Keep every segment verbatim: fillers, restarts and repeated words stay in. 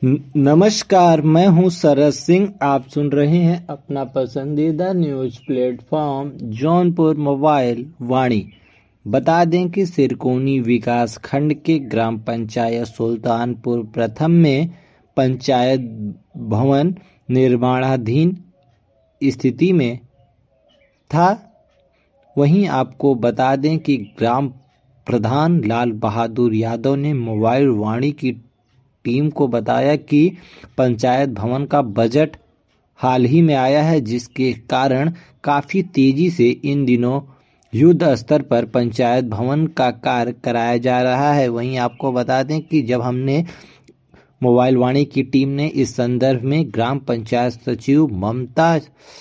न- नमस्कार, मैं हूं सरस सिंह। आप सुन रहे हैं अपना पसंदीदा news platform Jaunpur mobile Vani. बता दें कि सिरकोनी विकास खंड के ग्राम पंचायत सुल्तानपुर प्रथम में पंचायत भवन निर्माणाधीन स्थिति में था। वहीं आपको बता दें कि ग्राम प्रधान लाल बहादुर यादव ने मोबाइल वाणी की टीम को बताया कि पंचायत भवन का बजट हाल ही में आया है, जिसके कारण काफी तेजी से इन दिनों युद्ध स्तर पर पंचायत भवन का कार्य कराया जा रहा है। वहीं आपको बता दें कि जब हमने मोबाइल वाणी की टीम ने इस संदर्भ में ग्राम पंचायत सचिव ममता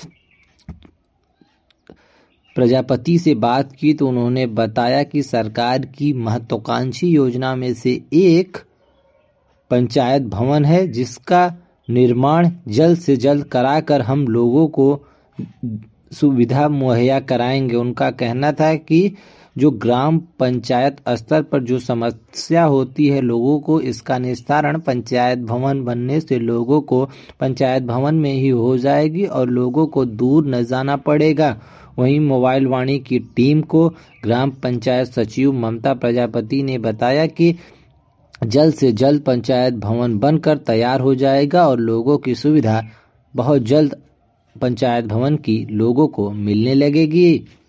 प्रजापति से बात की तो उन्होंने बताया कि सरकार की महत्वाकांक्षी योजना में से एक पंचायत भवन है, जिसका निर्माण जल्द से जल्द कराकर हम लोगों को सुविधा मुहैया कराएंगे। उनका कहना था कि जो ग्राम पंचायत स्तर पर जो समस्या होती है लोगों को, इसका निस्तारण पंचायत भवन बनने से लोगों को पंचायत भवन में ही हो जाएगी और लोगों को दूर न जाना पड़ेगा। वहीं मोबाइल वाणी की टीम को ग्राम पंचायत सचिव ममता प्रजापति ने बताया कि जल्द से जल्द पंचायत भवन बनकर तैयार हो जाएगा और लोगों की सुविधा बहुत जल्द पंचायत भवन की लोगों को मिलने लगेगी।